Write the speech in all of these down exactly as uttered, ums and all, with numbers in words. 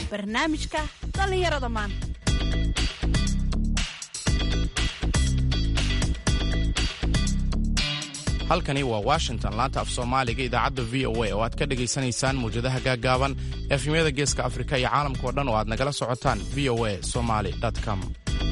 barnaamijka dhallinyarada maanta. halkani waa washington, laanta af soomaaliga idaacadda v o a oo aad ka dhegaysanaysaan mawjadaha gaaggaaban efemyada geeska afrika iyo caalamkao dhan oo aad nagala socotaan v o a somali com.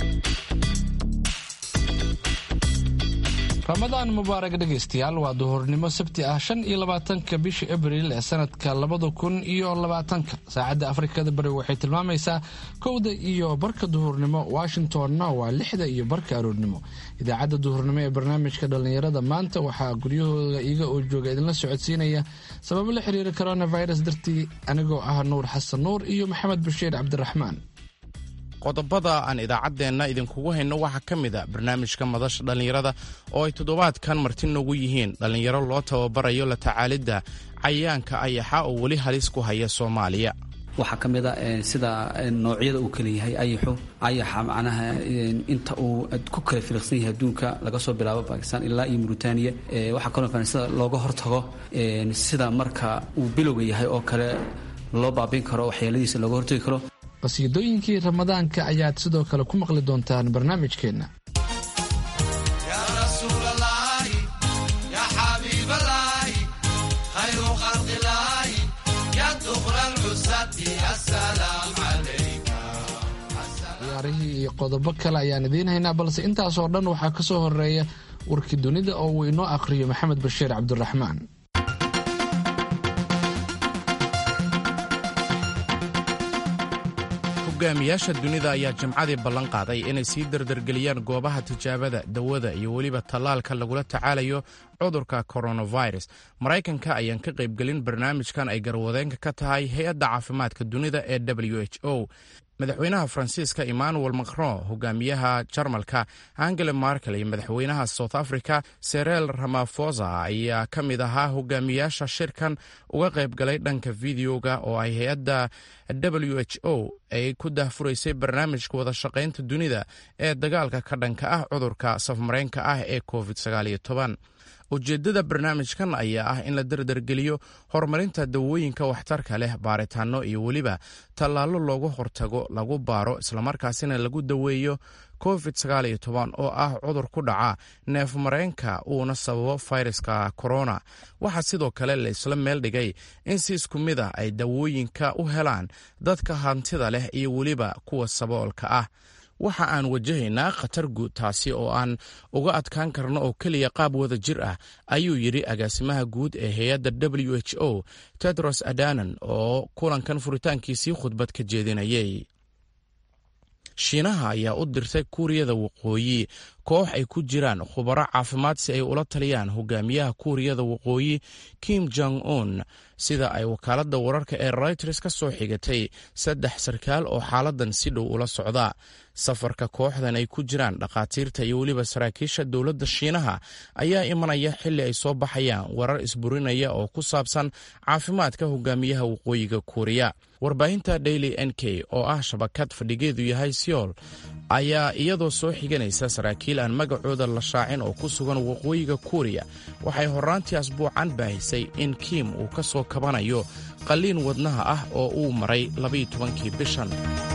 ramadaan mubaarak dhegaystayaal, waa duhurnimo sabti ah shan iyo labaatanka bisha abriil ee sanadka labada kun iyo labaatanka. saacadda afrikada bari waxay tilmaamaysaa kowda iyo barka duhurnimo, washingtonna waa lixda iyo barka aroornimo. idaacadda duhurnimo ee barnaamijka dhallinyarada maanta waxaa guryahooda iga oo jooga idinla socodsiinaya sababo la xiriira coronavirus dartii, anigoo ah nuur xasan nuur iyo maxamed bashiir cabdiraxmaan. qodobada aan idaacaddeenna idinkugu hayno waxaa ka mid a barnaamijka madasha dhallinyarada oo ay toddobaadkan marti noogu yihiin dhallinyaro loo tababarayo la tacaalidda cayayaanka ayaxa oo weli halis ku haya Soomaaliya. waxaa ka mid a sida noocyada uu kala yahay ayaxu ayaxa macnaha inta uu ku kala filiqsan yahay adduunka laga soo bilaabo Pakistan ilaa iyo Mauritania. waxaa kaloo fahmay sida looga hortago sida marka uu bilowga yahay oo kale loo baabin karo waxyeeladiisa looga hortagi karo. qasiidooyinkii ramadaanka ayaad sidoo kale ku maqli doontaan barnaamijkeenna. ciyaarihii iyo qodobo kale ayaan idiin haynaa, balse intaasoo dhan waxaa ka soo horeeya warkii dunida oo uu inoo akhriyo maxamed bashiir cabdiraxmaan. hogaamiyaasha dunida ayaa jimcadii ballan qaaday inay sii dardargeliyaan goobaha tijaabada dawada iyo weliba tallaalka lagula tacaalayo cudurka coronavirus. maraykanka ayaan ka qaybgelin barnaamijkan ay garwadeenka ka tahay hay-adda caafimaadka dunida ee w h o. madaxweynaha faransiiska emmanuel macron, hogaamiyaha jarmalka angela merkel iyo madaxweynaha south africa cyril ramaphosa ayaa ka mid ahaa hogaamiyaasha shirkan uga qaybgalay dhanka videoga oo ay hay-adda w h o ay ku daahfuraysay barnaamijka wada shaqaynta dunida ee dagaalka ka dhanka ah cudurka safmareenka ah ee covid sagaal iyo toban. ujeeddada barnaamijkan ayaa ah in la dardargeliyo horumarinta dawooyinka waxtarka leh, baaritaanno iyo weliba tallaallo loogu hortago, lagu baaro islamarkaasina lagu daweeyo covid sagaal iyo toban oo ah cudur ku dhaca neefmareenka uuna sababo fayraska corona. waxaa sidoo kale la isla meel dhigay in si isku mid ah ay dawooyinka u helaan dadka hantida leh iyo weliba kuwa saboolka ah. waxa aan wajahaynaa khatar guud, taasi oo aan uga adkaan karno oo keliya qaab wada jir ah, ayuu yidhi agaasimaha guud ee hay-adda w h o tedros adhanom oo kulankan furitaankiisii khudbad ka jeedinayay. shiinaha ayaa u dirtay kuuriyada waqooyi koox ay ku jiraan khubaro caafimaad si ay ula taliyaan hogaamiyaha kuuriyada waqooyi kim jong un, sida ay wakaaladda wararka ee Reuters ka soo xigatay saddex sarkaal oo xaaladan si dhow ula socda. safarka kooxdan ay ku jiraan dhakhaatiirta iyo weliba saraakiisha dowladda shiinaha ayaa imanaya xilli ay soo baxayaan warar isburinaya oo ku saabsan caafimaadka hogaamiyaha waqooyiga kuuriya. warbaahinta Daily N K oo ah shabakad fadhigeedu yahay Seoul ayaa iyadoo soo xiganaysa saraakiil aan magacooda la shaacin oo ku sugan waqooyiga kuuriya waxay horraantii asbuucan baahisay in Kim uu ka soo kabanayo qalliin wadnaha ah oo uu maray labayo tobankii bishan.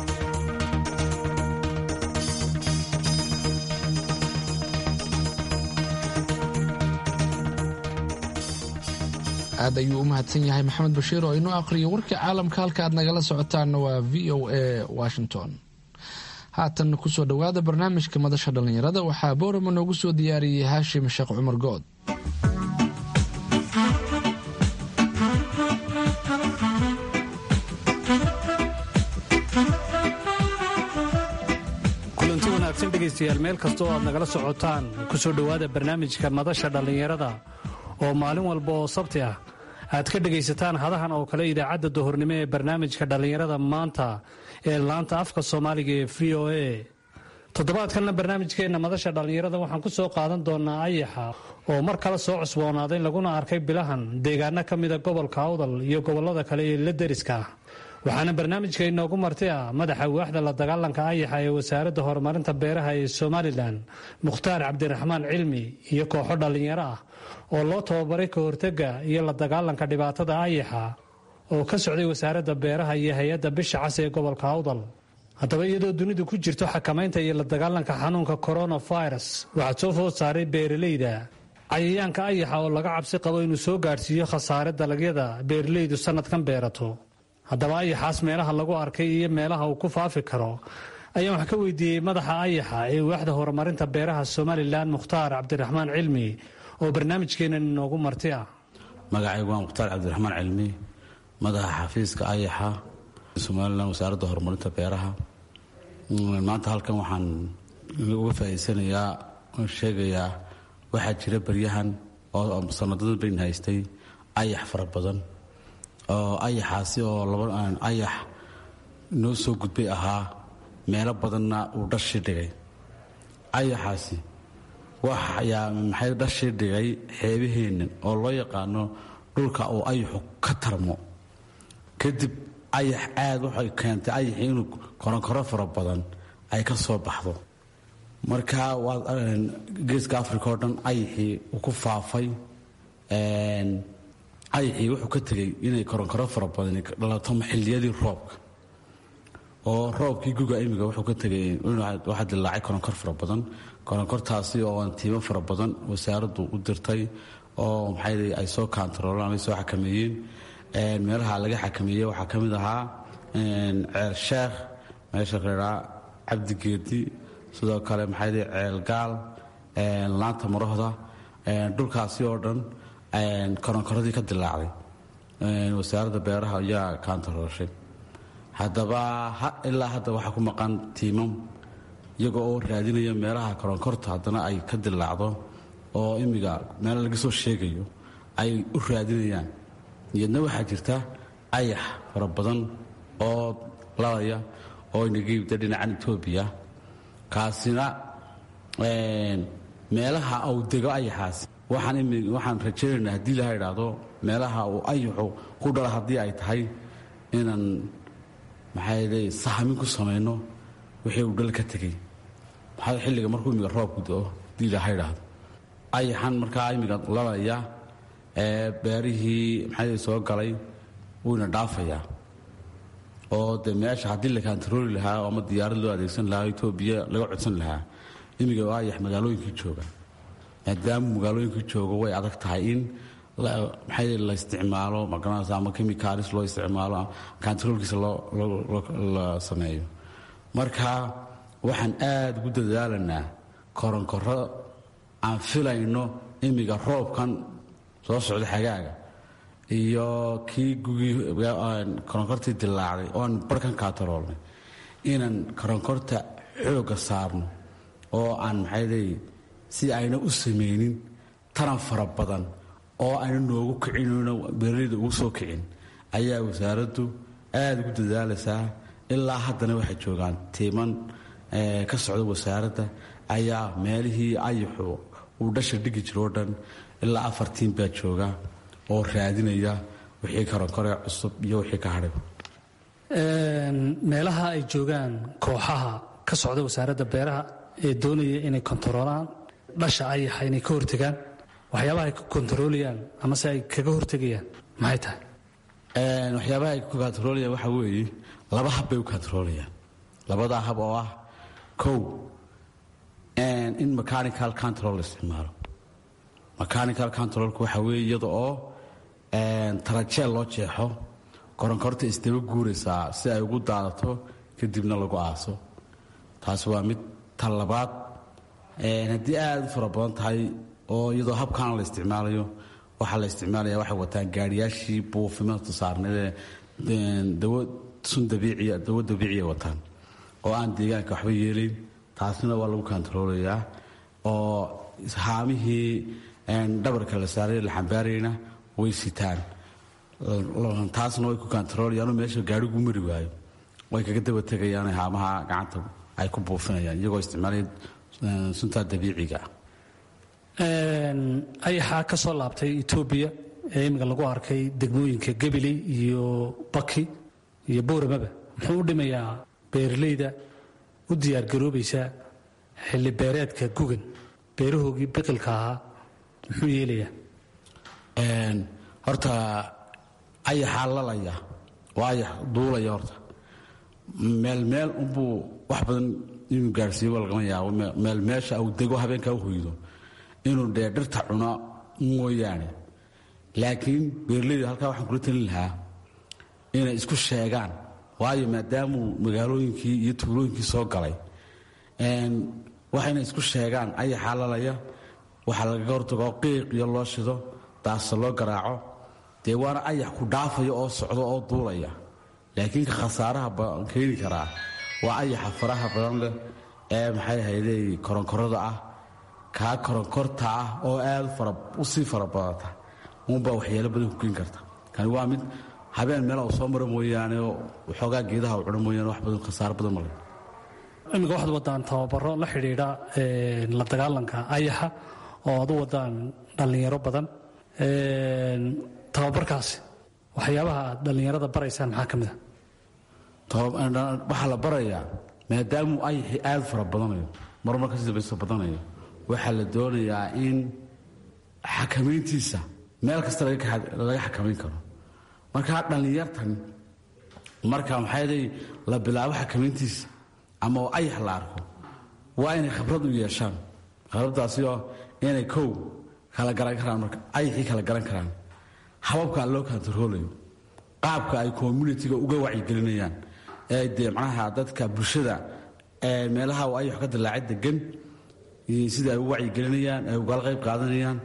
aad ayuu u mahadsan yahay maxamed bashiir oo inoo aqhriyo warkii caalamka. halka aad nagala socotaanna waa v o a washington. haatan kusoo dhowaada barnaamijka madasha dhallinyarada. waxaa boorama noogu soo diyaariyey haashim sheekh cumar good. kulanti wanaagsan dhegaystayaal, meel kasta oo aad nagala socotaan kusoo dhowaada barnaamijka madasha dhallinyarada oo maalin walba oo sabti ah aad ka dhegaysataan hadahan oo kale idaacadda duhurnimo ee barnaamijka dhallinyarada maanta ee laanta afka soomaaliga ee v o a. toddobaadkanna barnaamijkeenna madasha dhallinyarada waxaan ku soo qaadan doonaa ayaxa oo mar kale soo cusboonaaday laguna arkay bilahan deegaano ka mida gobolka awdal iyo gobollada kale ee la deriska ah. waxaana barnaamijka inoogu marti ah madaxa waaxda la dagaalanka ayaxa ee wasaaradda horumarinta beeraha ee somalilan mukhtaar cabdiraxmaan cilmi iyo kooxo dhallinyaro ah oo loo tababaray ka hortega iyo la dagaalanka dhibaatada ayaxa oo ka socday wasaaradda beeraha iyo hay-adda bisha cas ee gobolka awdal. haddaba iyadoo dunidu ku jirto xakamaynta iyo la dagaalanka xanuunka coronavirus waxaa soo food saaray beeralayda cayayaanka ayaxa oo laga cabsi qabo inuu soo gaadhsiiyo khasaare dalagyada beeralaydu sannadkan beerato. haddaba ayaxaas meelaha lagu arkay iyo meelaha uu ku faafi karo ayaan wax ka weydiiyey madaxa ayaxa ee waaxda horumarinta beeraha somalilan mukhtaar cabdiraxmaan cilmi oo barnaamijkeenan inoogu marti ah. magacaygu waa mukhtaar cabdiraxmaan cilmi, madaxa xafiiska ayaxa somalilan wasaaradda horumarinta beeraha. maanta halkan waxaan uga faa'iidsanayaa oo sheegayaa waxaa jira baryahan oo sanadada bayn haystay ayax fara badan oo ayaxaasi oo laba ayax noo soo gudbay ahaa meelo badanna uu dhashii dhigay. ayaxaasi waxyaa maxay dhashii dhigay xeebaheenna oo loo yaqaano dhulka uu ayaxu ka tarmo. kadib ayax aad waxay keentay ayaxii inuu koronkoro fara badan ay ka soo baxdo. marka geeska africa oo dhan ayaxii uu ku faafay. ayaxii wuxuu ka tegey inay koronkoro fara badan dhalato xilliyadii roobka oo roobkii guga imiga wuxuu ka tegay waxaa dilaacay koronkor fara badan. koronkortaasi oo tiimo fara badan wasaaraddu u dirtay oo maxay ay soo kaantaroolaan ay soo xakameeyeen. meelaha laga xakameeyey waxaa ka mid ahaa ceel sheekh, meesha reeraa cabdigeedi, sidoo kale maxay ceel gaal, laanta marohda. dhulkaasi oo dhan koronkoradii ka dilaacday wasaaradda beeraha ayaa kaantarooshay. haddaba ilaa hadda waxaa ku maqan tiimam iyagoo oo raadinaya meelaha koronkorta haddana ay ka dilaacdo oo imiga meel laga soo sheegayo ay u raadinayaan. iyadna waxaa jirta ayax fara badan oo lalaya oo inaga yimida dhinacan etoobiya. kaasina meelaha uu dego ayaxaasi waxaan rajaynaynaa haddii laha idhaahdo meelaha uu ayaxu ku dhala haddii ay tahay inaan maxay sahamin ku samayno wixii uu dhal ka tegey. maxaa xilliga markuu imiga roobku do-o haddii laha idhaahdo ayaxan markaa imiga lalaya ee beerihii maxay soo galay wuuna dhaafayaa. oo dee meesha haddii la kaantarooli lahaa oo ama diyaarad loo adeegsan lahaa etoobiya laga codsan lahaa imiga ayax magaalooyinkii jooga. maadaama magaalooyinkii joogo way adag tahay in maxay la isticmaalo magaranaysa ama chemicals loo isticmaalo kaantaroolkiisa la sameeyo. marka waxaan aad ugu dadaalanaa koronkoro aan filayno imiga roobkan soo socda xagaaga iyo kii gugii koronkortii dilaacday ooaan barkan kaataroolnay inaan koronkorta xoogga saarno oo aan maxayday si ayna u samaynin taran fara badan oo ayna noogu kicinno beeralayda ugu soo kicin ayaa wasaaraddu aad ugu dadaalaysaa. ilaa haddana waxay joogaan tiiman ka socda wasaaradda ayaa meelihii ayaxu uu dhasha dhigi jiro o dhan ilaa afar tiim baa jooga oo raadinaya wixii koronkoree cusub iyo wixii ka hadhay. meelaha ay joogaan kooxaha ka socda wasaaradda beeraha ee doonaya inay kontaroolaan dhasha ayaxa inay ka hortegaan waxyaabaha ay ku kontaroolayaan amase ay kaga hortegayaan maxay tahay? waxyaabaha ay ku kontaroolayaan waxaa weeye laba hab bay u kontaroolayaan. labadaa hab oo ah kow in mechanical control la isticmaalo. mechanical controlku waxaa weeye iyada oo tarajeel loo jeexo koronkorta isdaba guuraysaa si ay ugu daadato kadibna lagu aaso. taasi waa mid. tan labaad haddii aad u fara badan tahay oo iyadoo habkaana la isticmaalayo waxaa la isticmaalaya waxay wataan gaariyaashii buufimada saarneedee dawo sun dabiiciya dawo dabiiciya wataan oo aan deegaanka waxba yeelayn. taasina waa lagu kontaroolayaa oo haamihii dhabarka la saaray la xambaarayna way sitaan. taasna way ku kontaroolayaanoo meesha gaarigu mari waayo way kaga daba tegayaan haamaha gacanta ay ku buufinayaan iyagoo isticmaalaya suntaa dabiiciga. ayaxaa ka soo laabtay etoobiya ee imiga lagu arkay degmooyinka gabiley iyo baki iyo bowramaba muxuu u dhimayaa beeralayda u diyaargaroobaysa xilli beereedka gugan beerahoogii biqilka ahaa muxuu yeelayaa? horta ayaxaa lalaya waa ayax duulaya horta meel meel unbuu wax badan inuu gaadhsiiyo waa lagama yaabo meel meesha uu dego habeenkaa u hoydo inuu dee dhirta cuna mooyaane laakiin beeraleyda halkaa waxaan kula talin lahaa inay isku sheegaan waayo maadaamuu magaalooyinkii iyo tuulooyinkii soo galay waa inay isku sheegaan ayaxaa lalaya waxaa lagaga hortago qiiq iyo loo shido daasa loo garaaco dee waana ayax ku dhaafaya oo socdo oo duulaya laakiin ka khasaaraha keeni karaa waa ayaxa faraha badan leh ee maxay ahayday koronkorada ah kaa koronkorta ah oo aad u sii fara badata uunbaa waxyaalo badan ku keeni karta kani waa mid habeen meel uu soo maro mooyaane oo waxoogaa geedaha u cuno mooyaane wax badan khasaaro badan male iminka waxaad wadaan tababaro la xidhiidha la dagaalanka ayaxa oo aad u wadaan dhallinyaro badan tababarkaasi waxyaabaha aad dhallinyarada baraysaan maxaa ka mid a waxaa la barayaa maadaamuu ayaxii aad fara badanayo marmar kasii dambaysa badanayo waxaa la doonayaa in xakamayntiisa meel kasta laga xakamayn karo markaa dhallinyartan marka maxayday la bilaabo xakamayntiisa ama oo ayax la arko waa inay khibrad u yeeshaan khibraddaasi oo inay kow kala garan karaan marka ayaxii kala garan karaan hababka loo kantaroolayo qaabka ay communitiga uga wacyigelinayaan ee dee macnaha dadka bulshada ee meelaha uu ayax ka dilaacay degan sida ay u wacyigelinayaan ay ugala qayb qaadanayaan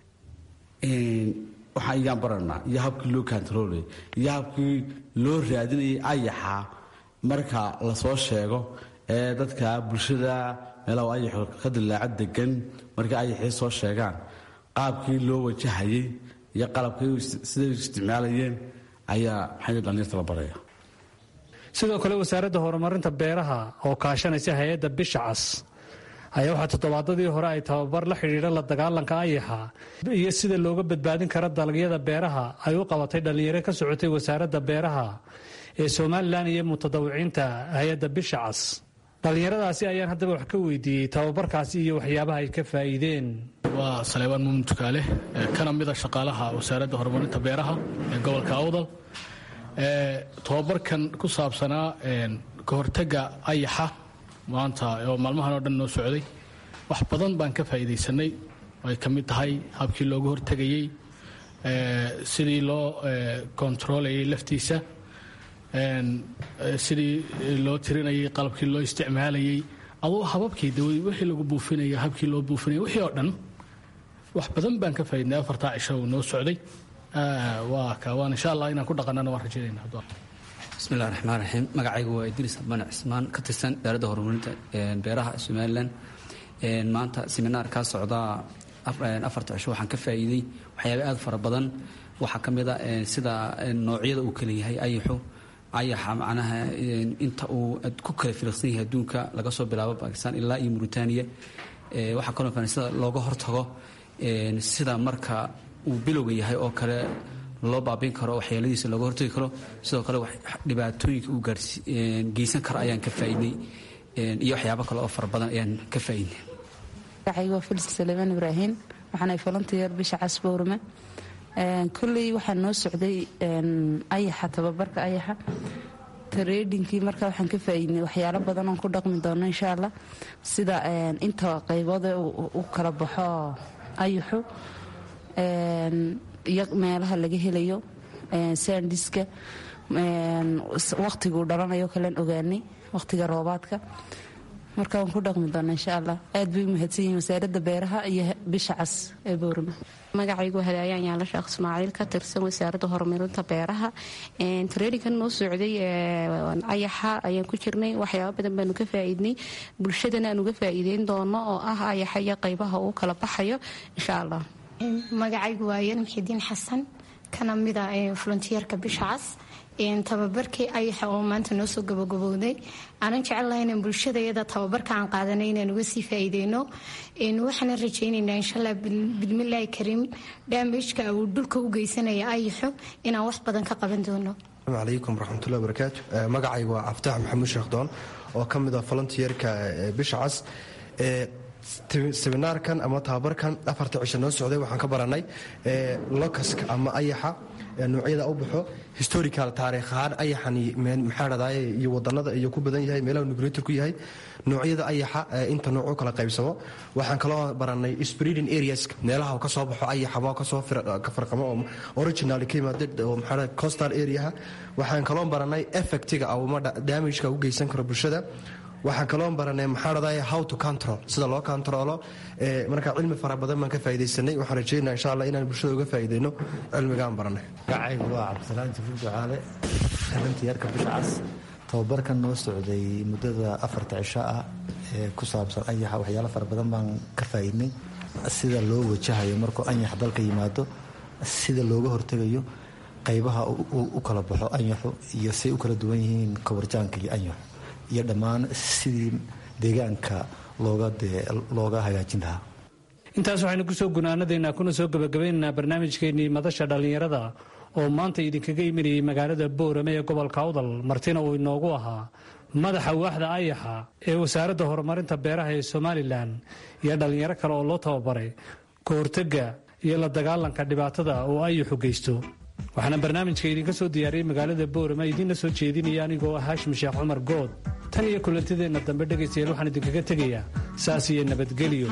waxaan igaan baranaa iyo habkii loo kantaroolaya iyo habkii loo raadinayay ayaxa marka lasoo sheego ee dadka bulshada meelaha ayaxu ka dilaaco degan marka ayaxii soo sheegaan qaabkii loo wajahayay iyo qalabkii siday isticmaalayeen ayaa maxay dhallinyarta la baraya sidoo kale wasaaradda horumarinta beeraha oo kaashanaysa hay-adda bisha cas ayaa waxaa toddobaadadii hore ay tababar la xidhiidha la dagaalanka ayaxa iyo sida looga badbaadin kara dalagyada beeraha ay u qabatay dhallinyaro ka socotay wasaaradda beeraha ee somalilan iyo mutadawiciinta hay-adda bisha cas dhallinyaradaasi ayaan haddaba wax ka weydiiyey tababarkaasi iyo waxyaabaha ay ka faa'iideen waa saleebaan muumin tukaale kana mida shaqaalaha wasaaradda horumarinta beeraha ee gobolka awdal tababarkan ku saabsanaa ka hortagga ayaxa maanta oo maalmahan oo dhan noo socday wax badan baan ka faa'iidaysanay ay ka mid tahay habkii looga hortegayey sidii loo kontarolayay laftiisa sidii loo tirinayay qalabkii loo isticmaalayay aduu hababkii daway wixii lagu buufinaya habkii loo buufinaya wixii oo dhan wax badan baan ka faa'iidnay afartaa cisho uu noo socday waa ka waan insha allah inaan ku dhaqanana waan rajaynayna bismillahi raxmaan raxiim magacaygu waa idriis abane cismaan ka tirsan wasaaradda horumarinta beeraha somalilan maanta seminaar kaa socdaa afarta cisho waxaan ka faa'iiday waxyaaba aad fara badan waxaa ka mid a sida noocyada uu kala yahay ayaxu ayaxa macnaha inta uu ku kala filiqsan yahay adduunka laga soo bilaabo bakistan ilaa iyo muritaaniya waxaa kaloo kale sida looga hortago sida marka uu bilowga yahay oo kale loo baabin karo waxyeeladiisa looga hortagi karo sidoo kale dhibaatooyinka uu geysan karo ayaan ka faa'iidnay iyo waxyaabo kale oo fara badan ayaan ka faa'iidnay magacaygu waa filis saleemaan ibraahiim waxaanay volunteer bisha cas boorame kolley waxaa noo socday ayaxa tababarka ayaxa tradinkii marka waxaan ka faa'iidnay waxyaalo badan oon ku dhaqmi doono insha allah sida inta qaybooda u kala baxo ayaxu iyo meelaha laga helayo saandiska waqtiguu dhalanayo kalen ogaanay waqtiga roobaadka marka waan ku dhaqmi doona insha allah aad bay u mahadsan yihiin wasaaradda beeraha iyo bisha cas ee boorama magacaygu hadaayaan yaala sheekh ismaaciil ka tirsan wasaaradda horumarinta beeraha traininkan noo socday ayaxa ayaan ku jirnay waxyaaba badan baanu ka faa'iidnay bulshadana aan uga faa'iideyn doono oo ah ayaxa iyo qaybaha uu kala baxayo insha allah magacaygu waa yan muxidiin xasan kana mida volunteerka bisha cas tababarkii ayaxa oo maanta noo soo gabagabowday aanan jecelahay inaan bulshadayada tababarka aan qaadanay inaan uga sii faa'iideyno waxaana rajaynaynaa inshaalla bismillaahi kariim damageka uu dhulka u geysanaya ayaxo inaan wax badan ka qaban doono asalaamu calaykum waraxmatullahi wabarakaatu magacaygu waa cabditax maxamuud sheekh doon oo ka mid ah volunteerka bisha cas seminaarkan ama tababarkan afarta cisho noo socday waxaan ka baranay locaska ama ayaxa noocyada u baxo historical taariikh ahaan ayaxan maxaa dhadaay iyo wadanada iyo ku badan yahay meelaha nucleator ku yahay noocyada ayaxa inta nooc u kala qaybsamo waxaan kaloo baranay spreading areas meelaha uu ka soo baxo ayaxaba ka soo ka farqamo oo original ka yimaada oo maxaa coastal area waxaan kaloo baranay effectiga ama damage-ka u geysan karo bulshada waxaan kaloo baranay maxaa dhadaay how to control sida loo controlo marka cilmi fara badan baan ka faa'iideysanay waxaan rajeynayaa insha Allah inaan bulshada uga faa'iideyno cilmigaan baranay gacaygu waa Cabdisalaam Jibril Ducaale xarunta bisha cas tababarkan noo socday muddada afarta cisho ah ee ku saabsan ayaxa waxyaalo fara badan baan ka faa'iidnay sida loo wajahayo markuu anyax dalka yimaado sida looga hortagayo qaybaha u kala baxo anyaxu iyo si u kala duwan yihiin kawarjaanka iyo anyaxu iyo dhammaan sidii deegaanka looga looga hagaajin lahaa intaas waxaynu ku soo gunaanadaynaa kuna soo gabagabaynaynaa barnaamijkeennii madasha dhallinyarada oo maanta idinkaga imanayay magaalada boorame ee gobolka awdal martina uu inoogu ahaa madaxa waaxda ayaxa ee wasaaradda horumarinta beeraha ee somalilan iyo dhallinyaro kale oo loo tababaray ka hortagga iyo la dagaalanka dhibaatada oo ayaxu geysto waxaana barnaamijka idinka soo diyaariyey magaalada boorame idiinla soo jeedinaya anigoo ah haashim sheekh cumar good tan iyo kulantideenna dambe dhegaystayaal waxaan idinkaga tegayaa saas iyo nabadgelyo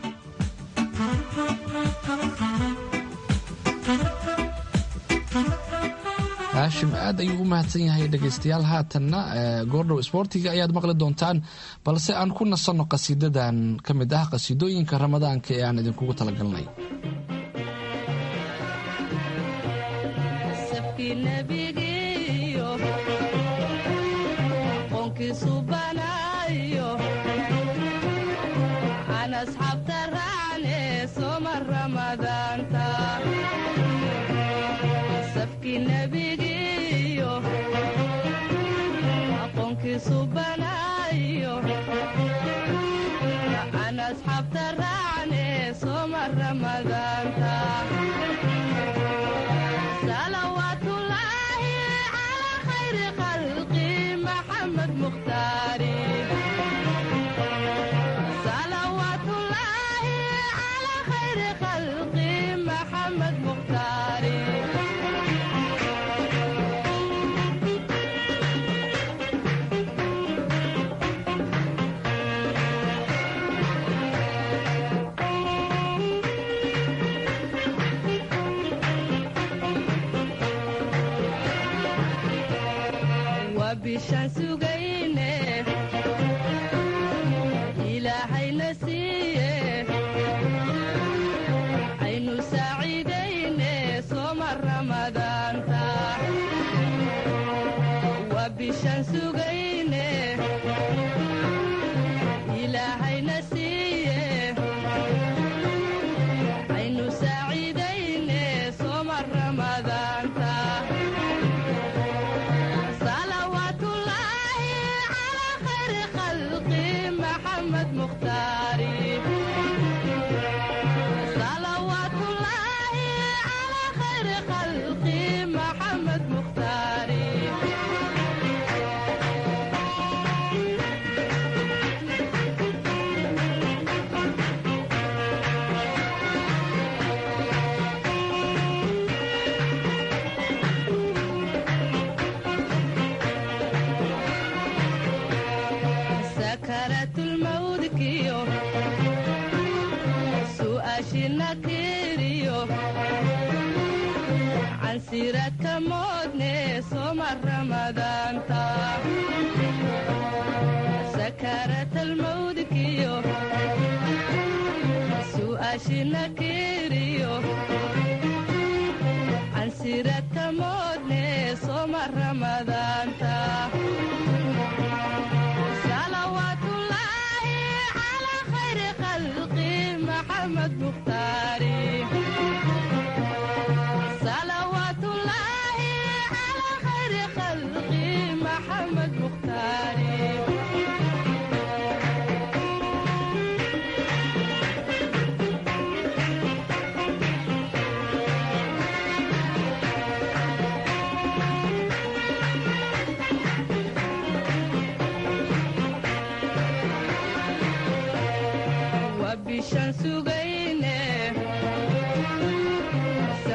haashim aad ayuu u mahadsan yahay dhegaystayaal haatanna goordhow isboortiga ayaad maqli doontaan balse aan ku nasanno qasiidadan ka mid ah qasiidooyinka ramadaanka ee aan idinkugu talagalnay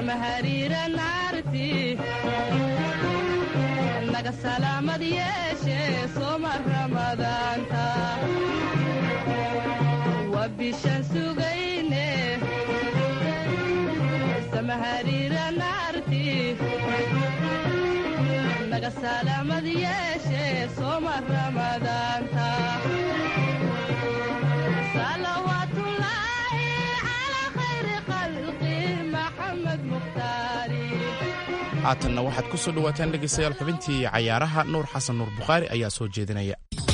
samahariira naarti naga salaamad yeeshe sooma ramadaanta waa bishaan sugayne samahariira naarti naga salaamad yeeshe sooma ramadaanta haatanna waxaad ku soo dhawaataan dhegaystayaal xubintii cayaaraha nuur xasan nuur bukhaari ayaa soo jeedinaya.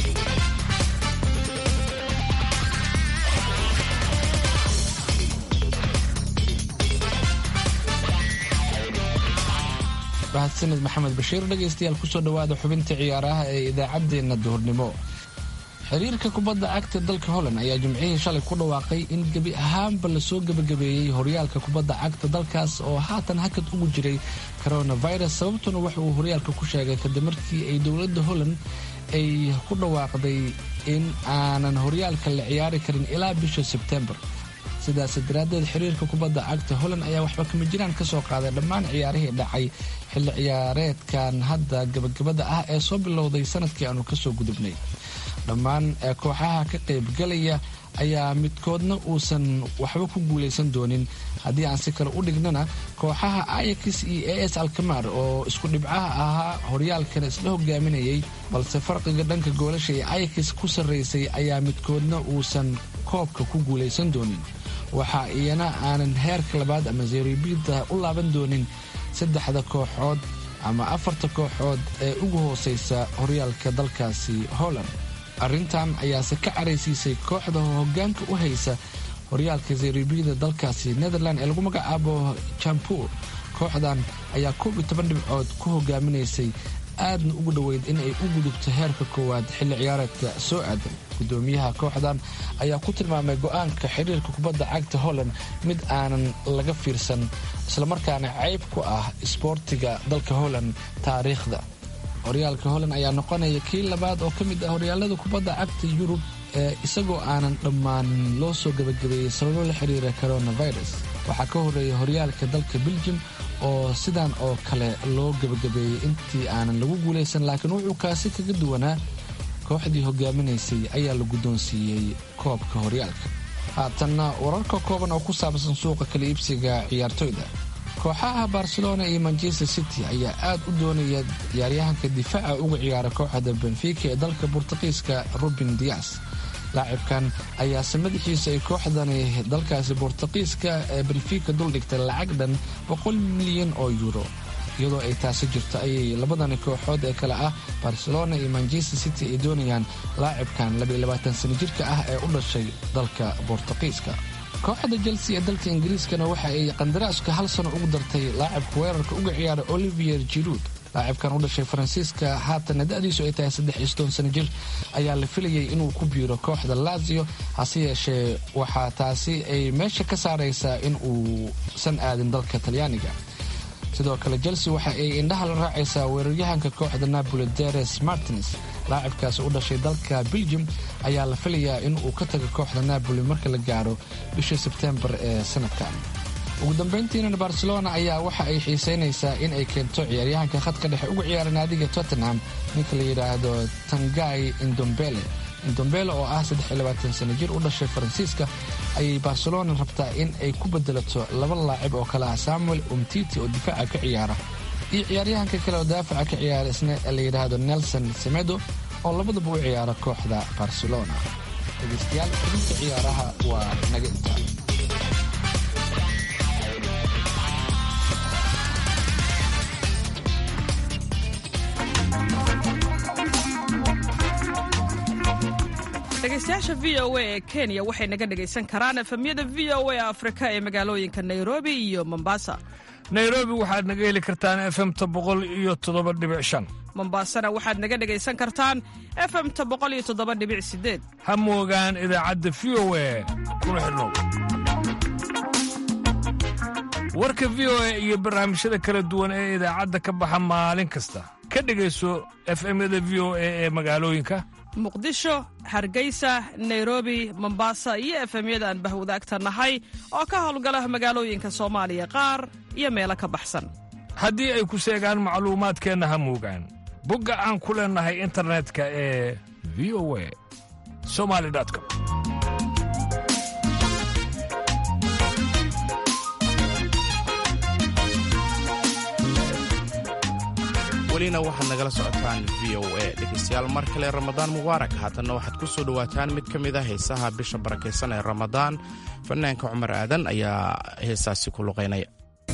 mahadsanid maxamed bashiir. dhegaystayaal kusoo dhowaada xubinta ciyaaraha ee idaacaddeenna duhurnimo. xiriirka kubadda cagta dalka holland ayaa jimcihii shalay ku dhawaaqay in gebi ahaanba lasoo gebagabeeyey horyaalka kubadda cagta dalkaas oo haatan hakad ugu jiray coronavirus. sababtuna waxa uu horyaalka ku sheegay kadib markii ay dowladda holland ay ku dhawaaqday in aanan horyaalka la ciyaari karin ilaa bisha sebtembar. sidaas daraaddeed xiriirka kubadda cagta holland ayaa waxba kama jiraan ka soo qaaday dhammaan ciyaarihii dhacay xilli ciyaareedkan hadda gebagabada ah ee soo bilowday sanadkii aanu kasoo gudubnay. dhammaan kooxaha ka qaybgalaya ayaa midkoodna uusan waxba ku guulaysan doonin. haddii aan si kale u dhignana kooxaha Ajax iyo A S Alkmaar oo isku dhibcaha ahaa horyaalkana isla hogaaminayay, balse farqiga dhanka goolasha ee Ajax ku sarreysay ayaa midkoodna uusan koobka ku guulaysan doonin. waxa iyana aanan heerka labaad ama zeeribida u laaban doonin saddexda kooxood ama afarta kooxood ee ugu hooseysa horyaalka dalkaasi Holland. arrintan ayaase ka caraysiisay kooxda hoggaanka u haysa horyaalka zeeribida dalkaasi Netherland ee lagu magacaabo Champions. kooxdan ayaa koob iyo toban dhibcood ku hogaaminaysay, aadna ugu dhoweyd in ay u gudubto heerka koowaad xilli ciyaareedka soo aadan. gudoomiyaha kooxdan ayaa ku tilmaamay go'aanka xiriirka kubadda cagta Holland mid aanan laga fiirsan, islamarkaana cayb ku ah isboortiga dalka Holland taariikhda. horyaalka Holland ayaa noqonaya kii labaad oo ka mid ah horyaalada kubadda cagta Yurub ee isagoo aanan dhammaan loo soo gabagabeeyey sababo la xiriira coronavirus. waxaa ka horreeya horyaalka dalka Belgium oo sidan oo kale loo gabagabeeyey intii aanan lagu guulaysan, laakiin wuxuu kaasi kaga duwanaa kooxdii hogaaminaysay ayaa la guddoonsiiyey koobka horyaalka. haatanna wararka kooban oo ku saabsan suuqa kala iibsiga ciyaartoyda. kooxaha Barcelona iyo Manchester City ayaa aad u doonaya ciyaaryahanka difaaca uga ciyaara kooxda Benfica ee dalka Boortaqiiska Ruben Dias. laacibkan ayaa madaxiisa ay kooxdani dalkaasi Boortaqiiska ee Benfica dul dhigtay lacag dhan boqol milyan oo euro. iyadoo ay taasi jirto ayay labadani kooxood ee kale ah Barcelona iyo Manchester City ay doonayaan laacibkan laba iyo labaatan sano jirka ah ee u dhashay dalka Boortaqiiska. kooxda Chelsea ee dalka Ingiriiskana waxa ay qandaraaska hal sano ugu dartay laacibka weerarka uga ciyaara Olivier Giroud. laacibkan u dhashay Faransiiska haatan da'diisu ay tahay saddex iyo soddon sano jir ayaa la filayay inuu ku biiro kooxda Lazio, hase yeeshee waxaa taasi ay meesha ka saaraysaa in uu san aadin dalka Talyaaniga. sidoo kale Chelsea waxa ay indhaha la raacaysaa weeraryahanka kooxda Napoli Dries Martins. laacibkaasi u dhashay dalka Belgium ayaa la filayaa in uu ka tago kooxda Napoli marka la gaaro bisha Sebtembar ee sanadkan. ugu dambeyntiina Barcelona ayaa waxa ay xiiseynaysaa in ay keento ciyaaryahanka khadka dhexe uga ciyaara naadiga Tottenham ninka la yidhaahdo Tanguy Ndombele. Ndombele oo ah saddex iyo labaatan sano jir u dhashay Faransiiska ayay Barcelona rabtaa in ay ku bedelato laba laacib oo kale ah Samuel Umtiti oo difaaca ka ciyaara iyo ciyaaryahanka kale oo daafaca ka ciyaara isna la yidhaahdo Nelson Semedo oo labadaba u ciyaara kooxda Barcelona. dhegeystayaal xubinta ciyaaraha waa naga intaa. dhegeystayaasha v o a ee Kenya waxay naga dhegaysan karaan efemyada v o a Afrika ee magaalooyinka Nairobi iyo Mombasa. nairobi waxaad naga heli kartaan efemta boqol iyo toddoba dhibic shan. mombasana waxaad naga dhegaysan kartaan efemta boqol iyo toddoba dhibic sideed. ha moogaan idaacadda v o a kuna xidhnow. warka v o a iyo barnaamijyada kala duwan ee idaacadda ka baxa maalin kasta ka dhegayso efemyada v o a ee magaalooyinka muqdisho hargeysa nairobi mombasa iyo efemyada aan bahwadaagta nahay oo ka howlgala magaalooyinka soomaaliya qaar iyo meelo ka baxsan. haddii ay ku sheegaan macluumaadkeenna ha muugaan bogga aan ku leennahay internetka ee v o a somali com. welina waxaad nagala socotaan v o a dhegaystayaal mar kale ramadaan mubaarak. haatanna waxaad ku soo dhowaataan mid ka mid a heesaha bisha barakaysan ee ramadaan. fanaanka cumar aadan ayaa heesaasi ku luqaynaya.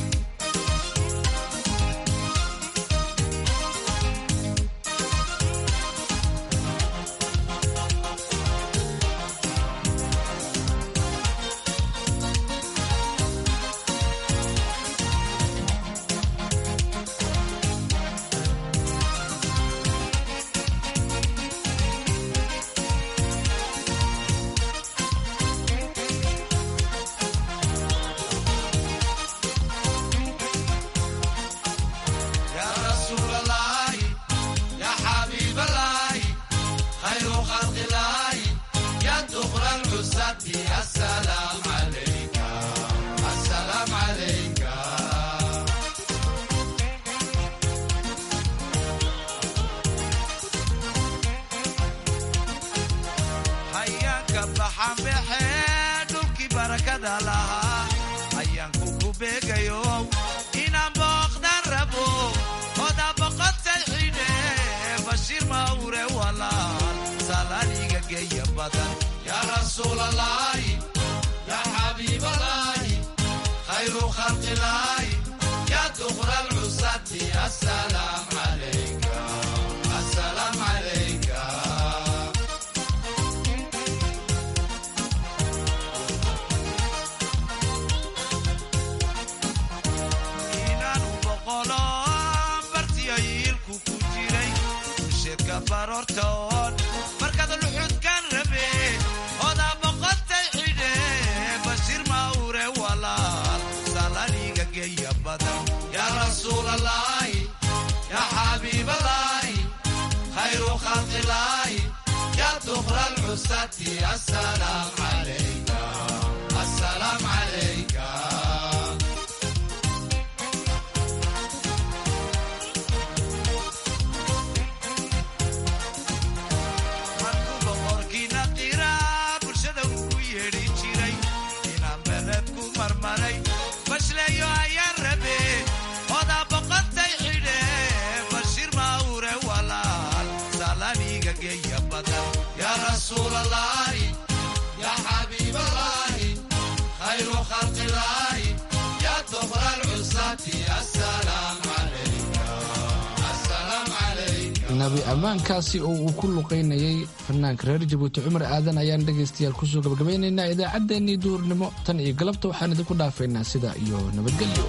nabi ammaankaasi oo uu ku luqaynayay fanaanka reer jabuuti cumar aadan ayaan dhegaystayaal kusoo gabagabaynaynaa idaacaddeenii duhurnimo tan iyo galabta waxaan idinku dhaafaynaa sida iyo nabadgelyo.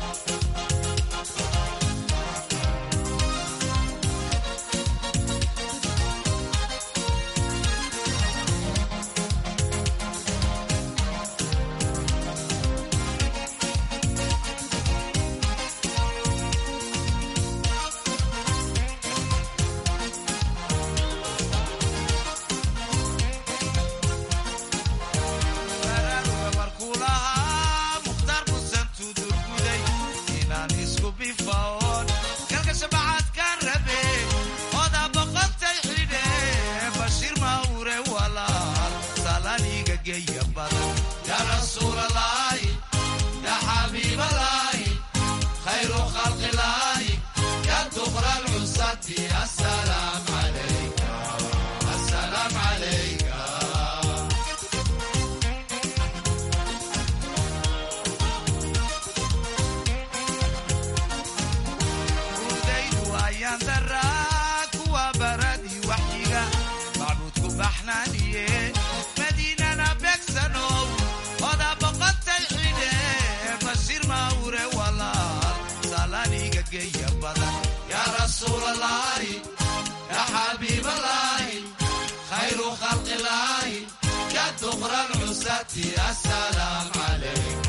خير خلق الله يا دخر العساة السلام عليك.